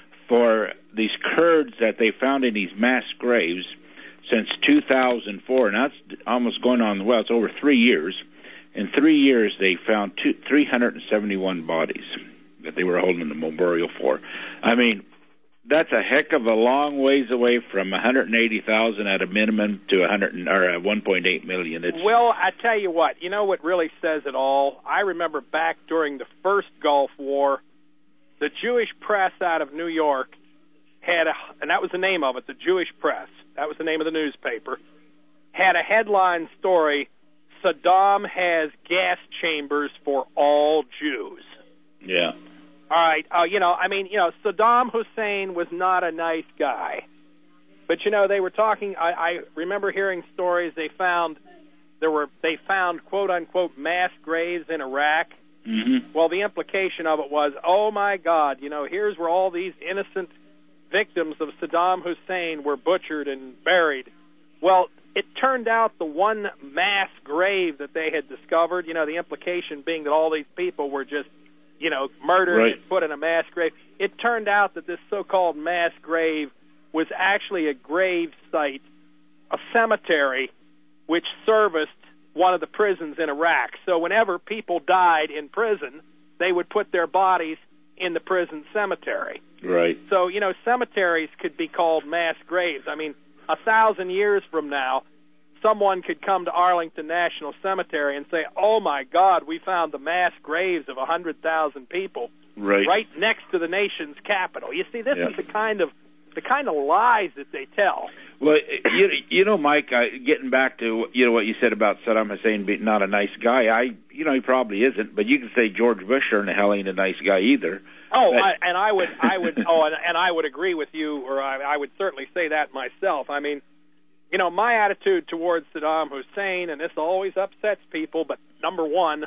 for these Kurds that they found in these mass graves since two thousand four, and that's almost going on, well, it's over three years. In three years, they found two, three hundred seventy-one bodies that they were holding the memorial for. I mean, that's a heck of a long ways away from one hundred eighty thousand at a minimum to one hundred or one point eight million. It's, well, I tell you what, you know what really says it all? I remember back during the first Gulf War, the Jewish press out of New York had a, and that was the name of it, the Jewish Press, that was the name of the newspaper, had a headline story, Saddam has gas chambers for all Jews. Yeah. All right, uh, you know, I mean, you know, Saddam Hussein was not a nice guy. But, you know, they were talking, I, I remember hearing stories they found, there were, they found, quote-unquote, mass graves in Iraq. Mm-hmm. Well, the implication of it was, oh, my God, you know, here's where all these innocent victims of Saddam Hussein were butchered and buried. Well, it turned out the one mass grave that they had discovered, you know, the implication being that all these people were just, you know, murdered right. and put in a mass grave. It turned out that this so-called mass grave was actually a grave site, a cemetery, which serviced one of the prisons in Iraq. So whenever people died in prison, they would put their bodies in the prison cemetery. Right. So, you know, cemeteries could be called mass graves. I mean, a thousand years from now, someone could come to Arlington National Cemetery and say, oh, my God, we found the mass graves of one hundred thousand people right. right next to the nation's capital. You see, this yeah. is the kind of the kind of lies that they tell. Well, you, you know, Mike, uh, getting back to, you know, what you said about Saddam Hussein being not a nice guy, I, you know, he probably isn't, but you can say George Bush sure in the hell ain't a nice guy either. Oh, but, I, and I would, I would, oh, and, and I would agree with you, or I, I would certainly say that myself. I mean, you know, my attitude towards Saddam Hussein, and this always upsets people, but number one,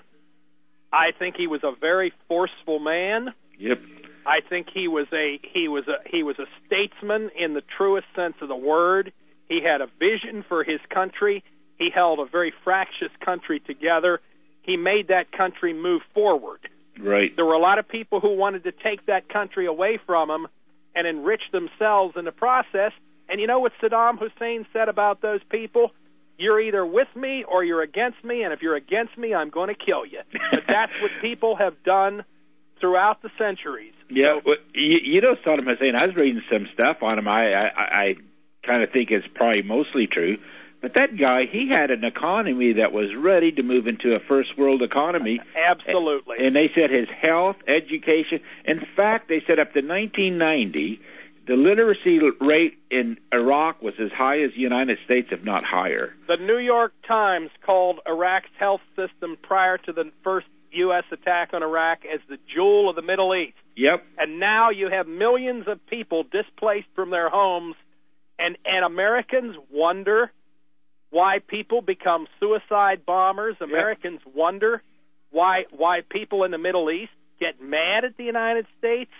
I think he was a very forceful man. Yep. I think he was a he was a he was a statesman in the truest sense of the word. He had a vision for his country. He held a very fractious country together. He made that country move forward. Right. There were a lot of people who wanted to take that country away from him and enrich themselves in the process. And you know what Saddam Hussein said about those people? You're either with me or you're against me, and if you're against me, I'm going to kill you. But that's what people have done throughout the centuries. Yeah, so, well, you, you know, Saddam Hussein, I was reading some stuff on him. I, I, I kind of think it's probably mostly true. But that guy, he had an economy that was ready to move into a first world economy. Absolutely. And they said his health, education. In fact, they said up to nineteen ninety, the literacy rate in Iraq was as high as the United States, if not higher. The New York Times called Iraq's health system prior to the first U S attack on Iraq as the jewel of the Middle East. Yep. And now you have millions of people displaced from their homes, and, and Americans wonder why people become suicide bombers. Americans yep. wonder why why people in the Middle East get mad at the United States.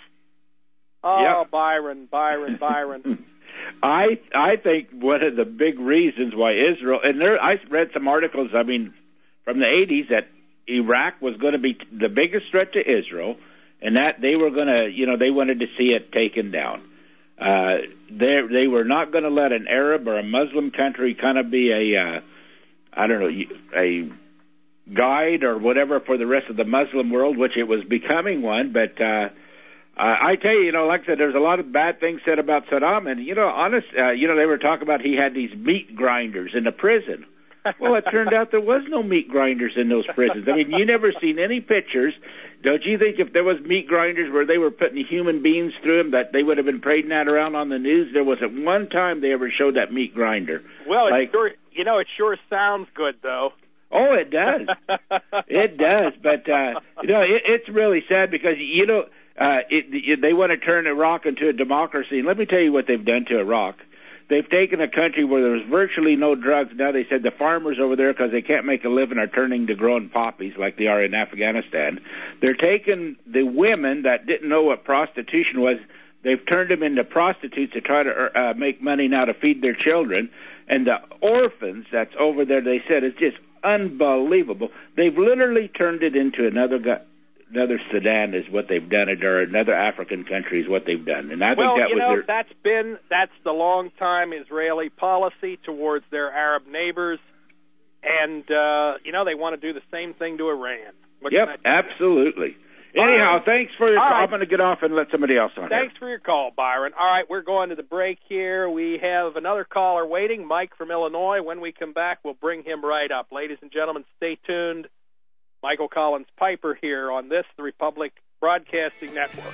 Oh, yep. Byron, Byron, Byron. I I think one of the big reasons why Israel, and there I read some articles, I mean, from the eighties that Iraq was going to be the biggest threat to Israel, and that they were going to, you know, they wanted to see it taken down. Uh, they they were not going to let an Arab or a Muslim country kind of be a, uh, I don't know, a guide or whatever for the rest of the Muslim world, which it was becoming one. But uh, I tell you, you know, like I said, there's a lot of bad things said about Saddam, and you know, honest, uh, you know, they were talking about he had these meat grinders in the prison. Well, it turned out there was no meat grinders in those prisons. I mean, you never seen any pictures. Don't you think if there was meat grinders where they were putting human beings through them, that they would have been parading that around on the news? There wasn't one time they ever showed that meat grinder. Well, like, it sure, you know, it sure sounds good, though. Oh, it does. It does. But, uh, you know, it, it's really sad because, you know, uh, it, it, they want to turn Iraq into a democracy. And let me tell you what they've done to Iraq. They've taken a country where there was virtually no drugs. Now they said the farmers over there, because they can't make a living, are turning to growing poppies like they are in Afghanistan. They're taking the women that didn't know what prostitution was. They've turned them into prostitutes to try to uh, make money now to feed their children. And the orphans that's over there, they said, it's just unbelievable. They've literally turned it into another gu- another Sudan is what they've done, or another African country is what they've done. And I well, think that you was know, their... that's been that's the long-time Israeli policy towards their Arab neighbors, and uh, you know they want to do the same thing to Iran. What yep, absolutely. Anyhow, right. thanks for your All call. right. I'm going to get off and let somebody else on. Thanks here. for your call, Byron. All right, we're going to the break here. We have another caller waiting, Mike from Illinois. When we come back, we'll bring him right up. Ladies and gentlemen, stay tuned. Michael Collins Piper here on this, the Republic Broadcasting Network.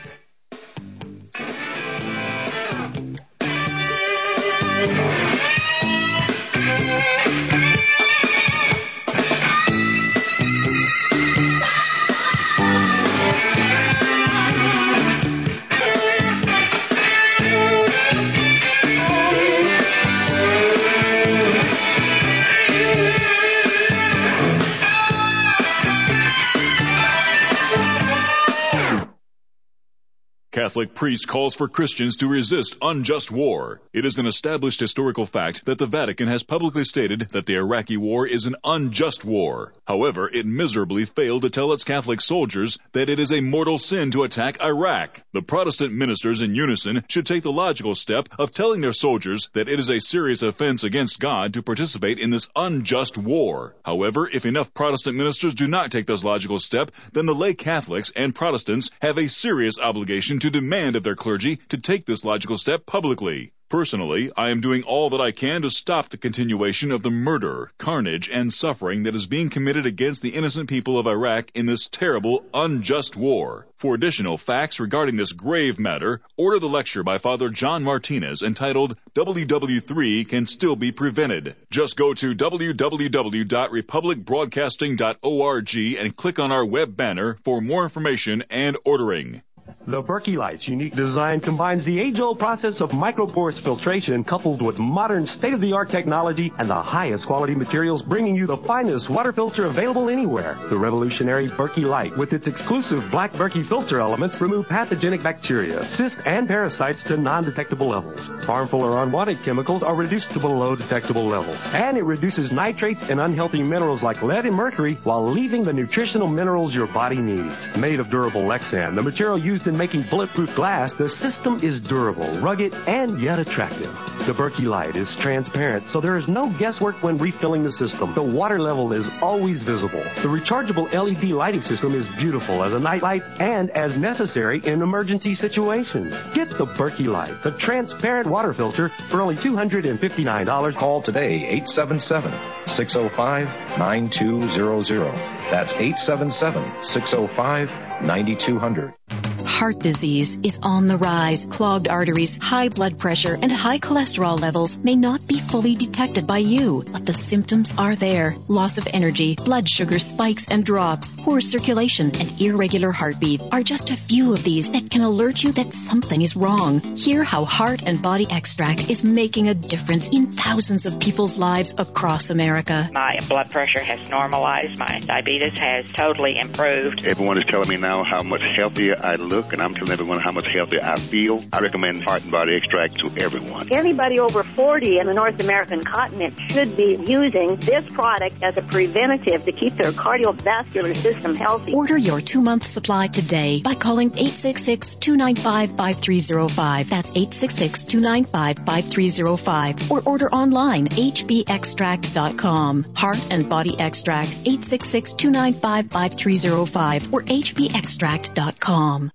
Catholic priest calls for Christians to resist unjust war. It is an established historical fact that the Vatican has publicly stated that the Iraqi war is an unjust war. However, it miserably failed to tell its Catholic soldiers that it is a mortal sin to attack Iraq. The Protestant ministers in unison should take the logical step of telling their soldiers that it is a serious offense against God to participate in this unjust war. However, if enough Protestant ministers do not take this logical step, then the lay Catholics and Protestants have a serious obligation to demand of their clergy to take this logical step publicly. Personally, I am doing all that I can to stop the continuation of the murder, carnage, and suffering that is being committed against the innocent people of Iraq in this terrible, unjust war. For additional facts regarding this grave matter, order the lecture by Father John Martinez entitled W W three Can Still Be Prevented. Just go to w w w dot republic broadcasting dot org and click on our web banner for more information and ordering. The Berkey Light's unique design combines the age-old process of microporous filtration coupled with modern state-of-the-art technology and the highest quality materials, bringing you the finest water filter available anywhere. The revolutionary Berkey Light, with its exclusive black Berkey filter elements, remove pathogenic bacteria, cysts, and parasites to non-detectable levels. Harmful or unwanted chemicals are reduced to below detectable levels. And it reduces nitrates and unhealthy minerals like lead and mercury while leaving the nutritional minerals your body needs. Made of durable Lexan, the material used in making bulletproof glass, the system is durable, rugged, and yet attractive. The Berkey Light is transparent, so there is no guesswork when refilling the system. The water level is always visible. The rechargeable L E D lighting system is beautiful as a night light and as necessary in emergency situations. Get the Berkey Light, the transparent water filter, for only two hundred fifty-nine dollars. Call today, eight seven seven, six oh five, nine two zero zero. That's eight seven seven, six oh five, nine two zero zero. Heart disease is on the rise. Clogged arteries, high blood pressure, and high cholesterol levels may not be fully detected by you, but the symptoms are there. Loss of energy, blood sugar spikes and drops, poor circulation, and irregular heartbeat are just a few of these that can alert you that something is wrong. Hear how Heart and Body Extract is making a difference in thousands of people's lives across America. My blood pressure has normalized. My diabetes has totally improved. Everyone is telling me now how much healthier I look, and I'm telling everyone how much healthier I feel. I recommend Heart and Body Extract to everyone. Anybody over forty in the North American continent should be using this product as a preventative to keep their cardiovascular system healthy. Order your two-month supply today by calling eight six six, two nine five, five three zero five. That's eight six six, two nine five, five three zero five. Or order online, h b extract dot com. Heart and Body Extract, eight six six, two nine five, five three zero five or h b extract dot com.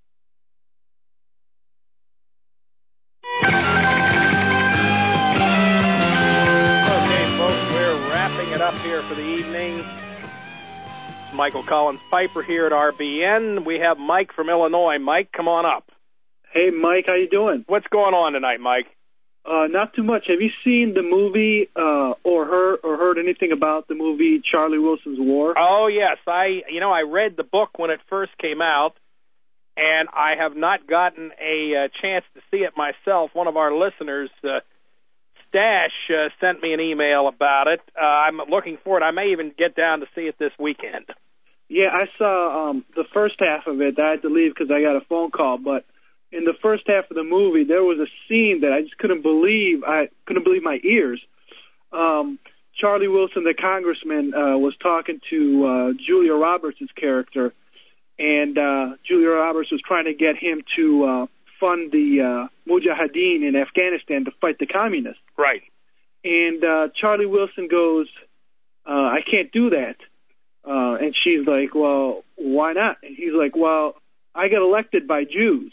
Up here for the evening. It's Michael Collins Piper here at R B N. We have Mike from Illinois. Mike, come on up. Hey, Mike, how you doing? What's going on tonight, Mike? Uh, not too much. Have you seen the movie uh, or heard or heard anything about the movie Charlie Wilson's War? Oh yes, I you know I read the book when it first came out, and I have not gotten a uh, chance to see it myself. One of our listeners Uh, Dash uh, sent me an email about it. Uh, I'm looking forward. I may even get down to see it this weekend. Yeah, I saw um, the first half of it. I had to leave because I got a phone call. But in the first half of the movie, there was a scene that I just couldn't believe. I couldn't believe my ears. Um, Charlie Wilson, the congressman, uh, was talking to uh, Julia Roberts' character, and uh, Julia Roberts was trying to get him to uh, fund the uh, Mujahideen in Afghanistan to fight the communists. Right. And uh, Charlie Wilson goes, uh, I can't do that. Uh, and she's like, well, why not? And he's like, well, I got elected by Jews.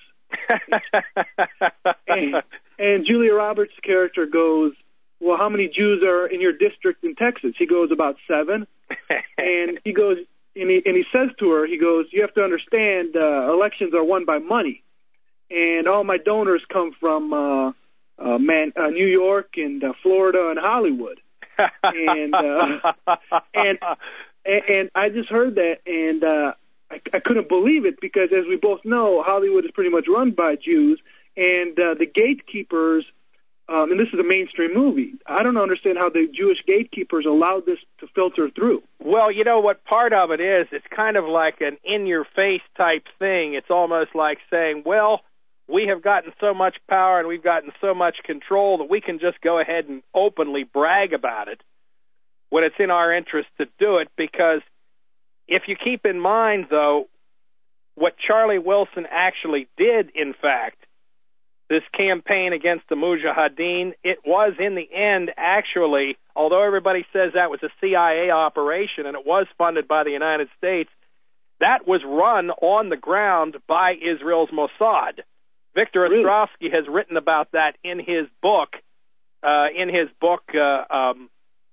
and, and Julia Roberts' character goes, well, how many Jews are in your district in Texas? He goes, about seven. And he goes, and he, and he says to her, he goes, you have to understand, uh, elections are won by money. And all my donors come from uh, uh, man, uh, New York and uh, Florida and Hollywood. and, uh, and and I just heard that, and uh, I, I couldn't believe it because, as we both know, Hollywood is pretty much run by Jews, and uh, the gatekeepers, um, and this is a mainstream movie, I don't understand how the Jewish gatekeepers allowed this to filter through. Well, you know what part of it is? It's kind of like an in-your-face type thing. It's almost like saying, well, we have gotten so much power and we've gotten so much control that we can just go ahead and openly brag about it when it's in our interest to do it, because if you keep in mind, though, what Charlie Wilson actually did, in fact, this campaign against the Mujahideen, it was in the end actually, although everybody says that was a C I A operation and it was funded by the United States, that was run on the ground by Israel's Mossad. Victor really? Ostrovsky has written about that in his book, uh, in his book, uh, um,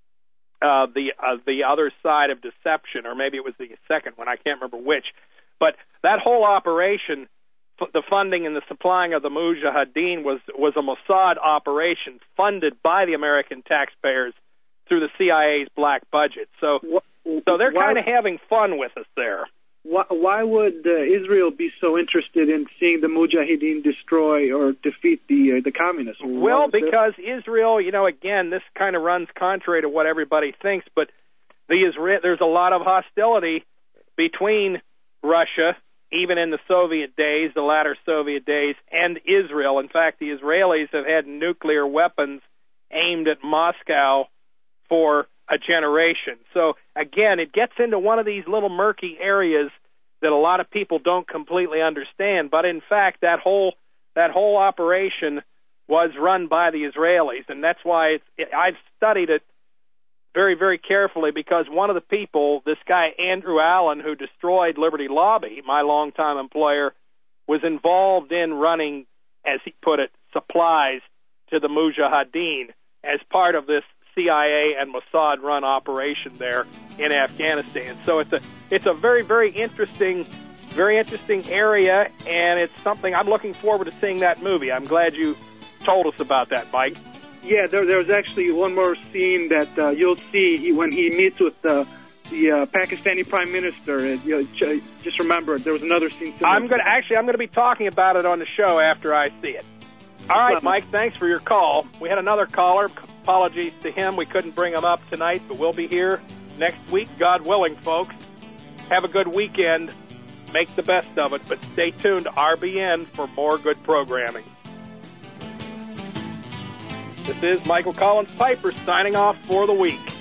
uh, the uh, the Other Side of Deception, or maybe it was the second one, I can't remember which. But that whole operation, f- the funding and the supplying of the Mujahideen was was a Mossad operation funded by the American taxpayers through the C I A's black budget. So, so they're kind of having fun with us there. Why, why would uh, Israel be so interested in seeing the Mujahideen destroy or defeat the uh, the communists? Well, because Israel, you know, again, this kind of runs contrary to what everybody thinks, but the Israel, there's a lot of hostility between Russia, even in the Soviet days, the latter Soviet days, and Israel. In fact, the Israelis have had nuclear weapons aimed at Moscow for a generation. So, again, it gets into one of these little murky areas that a lot of people don't completely understand. But, in fact, that whole that whole operation was run by the Israelis, and that's why it's, it, I've studied it very, very carefully, because one of the people, this guy Andrew Allen, who destroyed Liberty Lobby, my longtime employer, was involved in running, as he put it, supplies to the Mujahideen as part of this C I A and Mossad-run operation there in Afghanistan. So it's a it's a very, very interesting, very interesting area, and it's something I'm looking forward to seeing that movie. I'm glad you told us about that, Mike. Yeah, there, there's actually one more scene that uh, you'll see he, when he meets with the the uh, Pakistani Prime Minister. Uh, you know, just remember, there was another scene. I'm going to actually I'm going to be talking about it on the show after I see it. All right, Mike, thanks for your call. We had another caller. Apologies to him. We couldn't bring him up tonight, but we'll be here next week, God willing, folks. Have a good weekend. Make the best of it, but stay tuned to R B N for more good programming. This is Michael Collins Piper signing off for the week.